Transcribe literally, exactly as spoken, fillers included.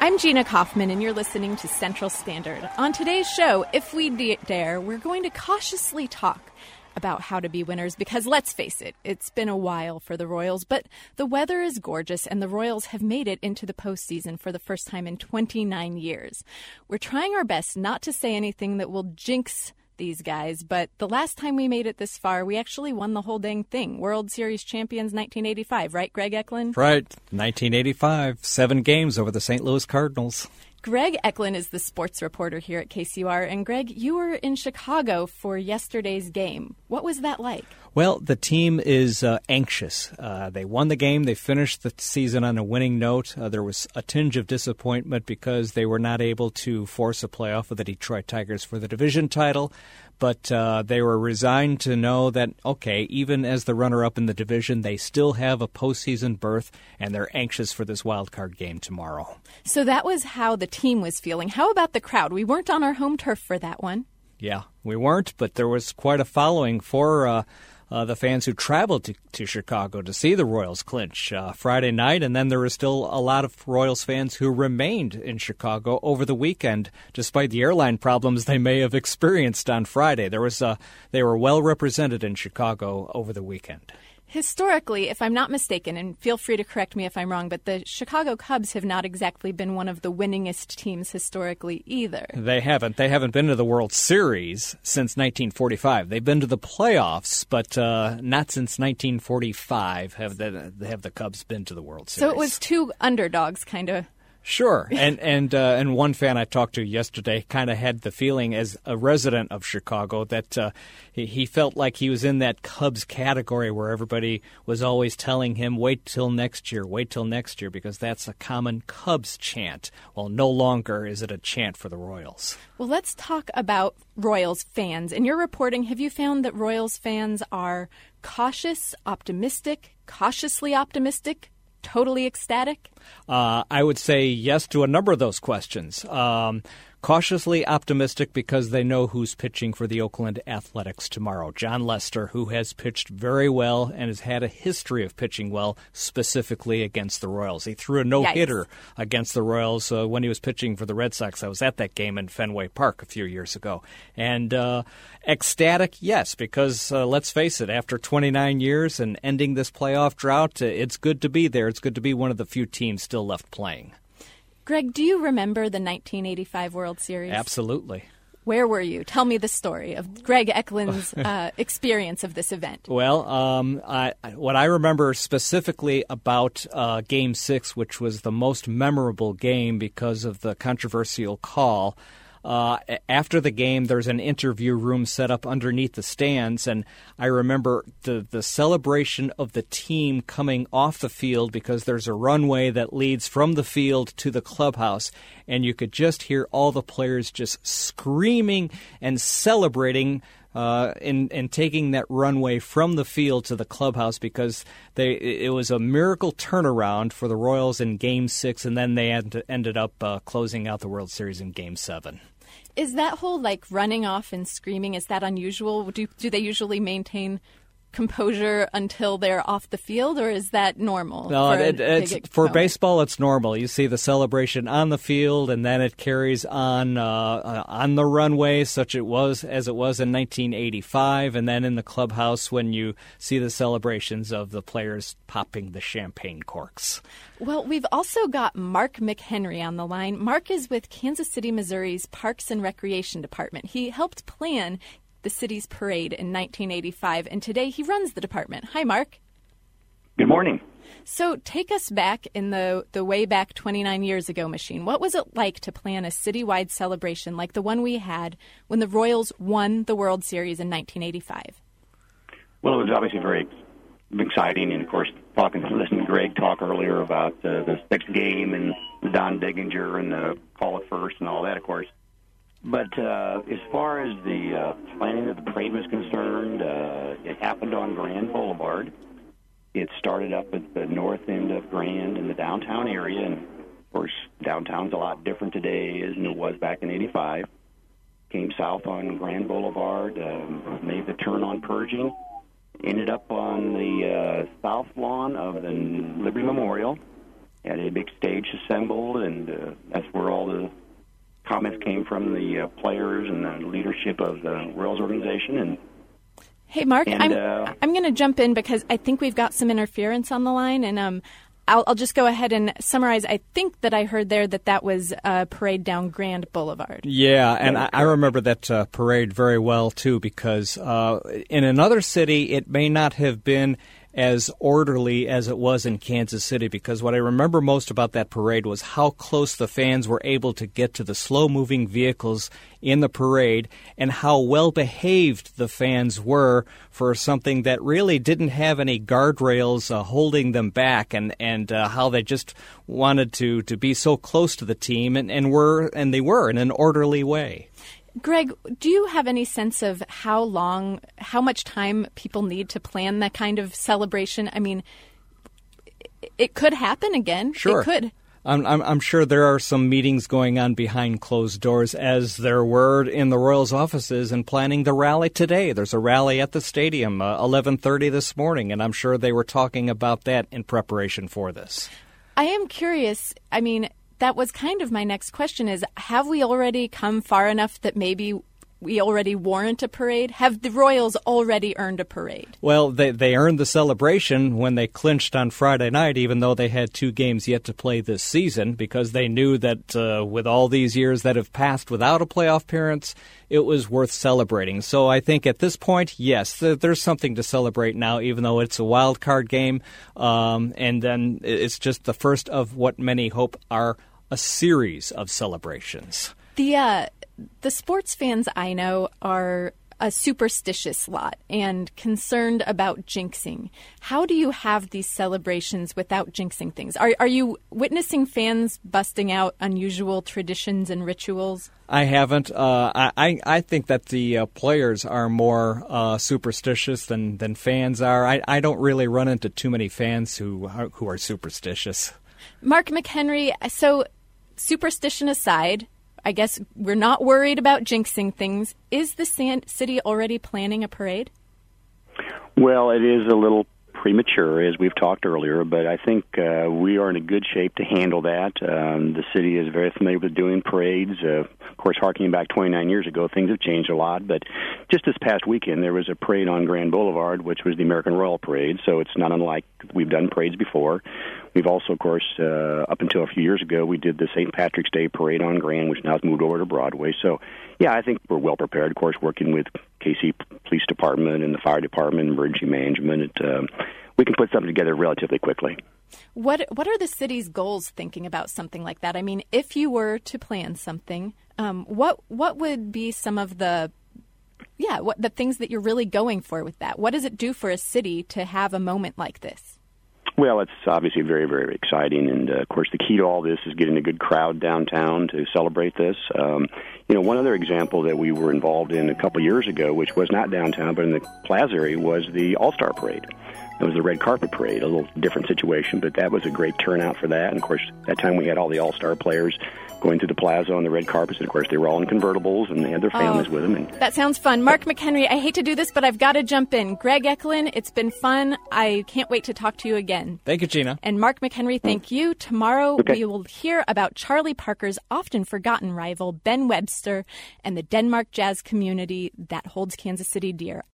I'm Gina Kaufman, and you're listening to Central Standard. On today's show, if we d- dare, we're going to cautiously talk about how to be winners, because let's face it, it's been a while for the Royals, but the weather is gorgeous, and the Royals have made it into the postseason for the first time in twenty-nine years. We're trying our best not to say anything that will jinx these guys, but the last time we made it this far, we actually won the whole dang thing. World Series champions nineteen eighty-five, right, Greg Eklund? Right, nineteen eighty-five, seven games over the Saint Louis Cardinals. Greg Eklund is the sports reporter here at K C U R, and Greg, you were in Chicago for yesterday's game. What was that like? Well, the team is uh, anxious. Uh, they won the game. They finished the season on a winning note. Uh, there was a tinge of disappointment because they were not able to force a playoff with the Detroit Tigers for the division title. But uh, they were resigned to know that, okay, even as the runner-up in the division, they still have a postseason berth, and they're anxious for this wild card game tomorrow. So that was how the team was feeling. How about the crowd? We weren't on our home turf for that one. Yeah, we weren't, but there was quite a following for uh, uh, the fans who traveled to, to Chicago to see the Royals clinch uh, Friday night, and then there were still a lot of Royals fans who remained in Chicago over the weekend, despite the airline problems they may have experienced on Friday. There was uh, they were well represented in Chicago over the weekend. Historically, if I'm not mistaken, and feel free to correct me if I'm wrong, but the Chicago Cubs have not exactly been one of the winningest teams historically either. They haven't. They haven't been to the World Series since nineteen forty-five. They've been to the playoffs, but uh, not since nineteen forty-five have the, have the Cubs been to the World Series. So it was two underdogs, kind of. Sure, and and uh, and one fan I talked to yesterday kind of had the feeling, as a resident of Chicago, that uh, he, he felt like he was in that Cubs category where everybody was always telling him, wait till next year, wait till next year, because that's a common Cubs chant. Well, no longer is it a chant for the Royals. Well, let's talk about Royals fans. In your reporting, have you found that Royals fans are cautious, optimistic, cautiously optimistic, totally ecstatic? Uh, I would say yes to a number of those questions. Um, cautiously optimistic because they know who's pitching for the Oakland Athletics tomorrow. John Lester, who has pitched very well and has had a history of pitching well, specifically against the Royals. He threw a no-hitter Yikes. against the Royals uh, when he was pitching for the Red Sox. I was at that game in Fenway Park a few years ago. And uh, ecstatic, yes, because uh, let's face it, after twenty-nine years and ending this playoff drought, uh, it's good to be there. It's good to be one of the few teams still left playing. Greg, do you remember the nineteen eighty-five World Series? Absolutely. Where were you? Tell me the story of Greg Eklund's uh, experience of this event. Well, um, I, what I remember specifically about uh, Game six, which was the most memorable game because of the controversial call, Uh, after the game, there's an interview room set up underneath the stands, and I remember the, the celebration of the team coming off the field because there's a runway that leads from the field to the clubhouse, and you could just hear all the players just screaming and celebrating uh, in, in taking that runway from the field to the clubhouse, because they it was a miracle turnaround for the Royals in Game six, and then they had ended up uh, closing out the World Series in Game seven. Is that whole, like, running off and screaming, is that unusual? Do do they usually maintain composure until they're off the field, or is that normal? No, for, it, it's, for baseball, it's normal. You see the celebration on the field, and then it carries on uh, on the runway, such it was as it was in nineteen eighty-five, and then in the clubhouse when you see the celebrations of the players popping the champagne corks. Well, we've also got Mark McHenry on the line. Mark is with Kansas City, Missouri's Parks and Recreation Department. He helped plan the city's parade in nineteen eighty-five, and today he runs the department. Hi, Mark. Good morning. So take us back in the, the way back twenty-nine years ago machine. What was it like to plan a citywide celebration like the one we had when the Royals won the World Series in nineteen eighty-five? Well, it was obviously very exciting, and of course, talking, listening to Greg talk earlier about uh, the sixth game and Don Digginger and the call at first and all that, of course. But uh, as far as the uh, planning of the parade was concerned, uh, it happened on Grand Boulevard. It started up at the north end of Grand in the downtown area, and of course, downtown's a lot different today than it was back in eighty-five. Came south on Grand Boulevard, um, made the turn on Pershing, ended up on the uh, south lawn of the Liberty Memorial, had a big stage assembled, and uh, that's where all the comments came from the uh, players and the leadership of the Royals organization. And hey, Mark, and, I'm uh, I'm going to jump in because I think we've got some interference on the line, and um, I'll, I'll just go ahead and summarize. I think that I heard there that that was a parade down Grand Boulevard. Yeah, and I, I remember that uh, parade very well, too, because uh, in another city, it may not have been as orderly as it was in Kansas City, because what I remember most about that parade was how close the fans were able to get to the slow-moving vehicles in the parade and how well-behaved the fans were for something that really didn't have any guardrails uh, holding them back, and, and uh, how they just wanted to, to be so close to the team, and, and were and they were in an orderly way. Greg, do you have any sense of how long, how much time people need to plan that kind of celebration? I mean, it could happen again. Sure. It could. I'm, I'm, I'm sure there are some meetings going on behind closed doors, as there were in the Royals offices in planning the rally today. There's a rally at the stadium, uh, eleven thirty this morning, and I'm sure they were talking about that in preparation for this. I am curious. I mean, that was kind of my next question is, have we already come far enough that maybe we already warrant a parade? Have the Royals already earned a parade? Well, they, they earned the celebration when they clinched on Friday night, even though they had two games yet to play this season, because they knew that uh, with all these years that have passed without a playoff appearance, it was worth celebrating. So I think at this point, yes, th- there's something to celebrate now, even though it's a wild card game. Um, and then it's just the first of what many hope are a series of celebrations. The uh, the sports fans I know are a superstitious lot and concerned about jinxing. How do you have these celebrations without jinxing things? Are are you witnessing fans busting out unusual traditions and rituals? I haven't. Uh, I I think that the uh, players are more uh, superstitious than, than fans are. I, I don't really run into too many fans who are, who are superstitious. Mark McHenry, so superstition aside, I guess we're not worried about jinxing things. Is the city already planning a parade? Well, it is a little premature, as we've talked earlier, but I think uh, we are in a good shape to handle that. Um, the city is very familiar with doing parades. Uh, of course, harkening back twenty-nine years ago, things have changed a lot, but just this past weekend, there was a parade on Grand Boulevard, which was the American Royal Parade, so it's not unlike we've done parades before. We've also, of course, uh, up until a few years ago, we did the Saint Patrick's Day Parade on Grand, which now has moved over to Broadway. So, yeah, I think we're well prepared, of course, working with K C Police Department and the Fire Department, Emergency Management. It, um, we can put something together relatively quickly. What What are the city's goals thinking about something like that? I mean, if you were to plan something, um, what what would be some of the yeah what the things that you're really going for with that? What does it do for a city to have a moment like this? Well, it's obviously very, very exciting, and uh, of course, the key to all this is getting a good crowd downtown to celebrate this. Um, you know, one other example that we were involved in a couple years ago, which was not downtown, but in the Plaza area, was the All-Star Parade. It was the red carpet parade, a little different situation, but that was a great turnout for that. And, of course, that time we had all the all-star players going through the plaza on the red carpets. And, of course, they were all in convertibles, and they had their families oh, with them. And that sounds fun. Mark McHenry, I hate to do this, but I've got to jump in. Greg Eklund, it's been fun. I can't wait to talk to you again. Thank you, Gina. And Mark McHenry, thank you. Tomorrow okay. we will hear about Charlie Parker's often forgotten rival, Ben Webster, and the Denmark jazz community that holds Kansas City dear.